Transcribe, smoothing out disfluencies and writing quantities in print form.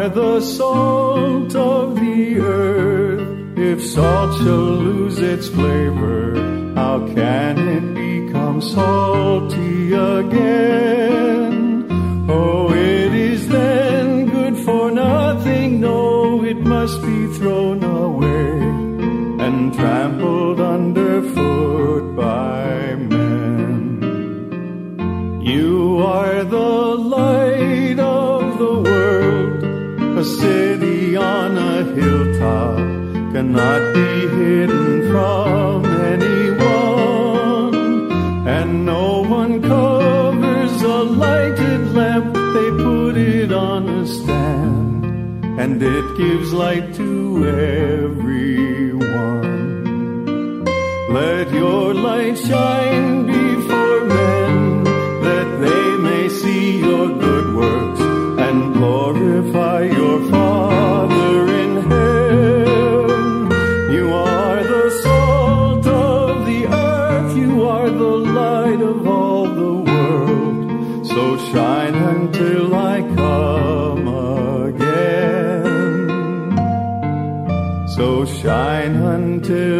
are the salt of the earth. If salt shall lose its flavor, how can it become salty again? Oh, it is then good for nothing. No, it must be thrown away and trampled underfoot by men. You are the light of the world. A city on a hilltop cannot be hidden from anyone, and no one covers a lighted lamp. They put it on a stand, and it gives light to everyone. Let your light shine before men, that they may see your good works and glorify your Father in heaven. You are the salt of the earth, you are the light of all the world. So shine until I come again. So shine until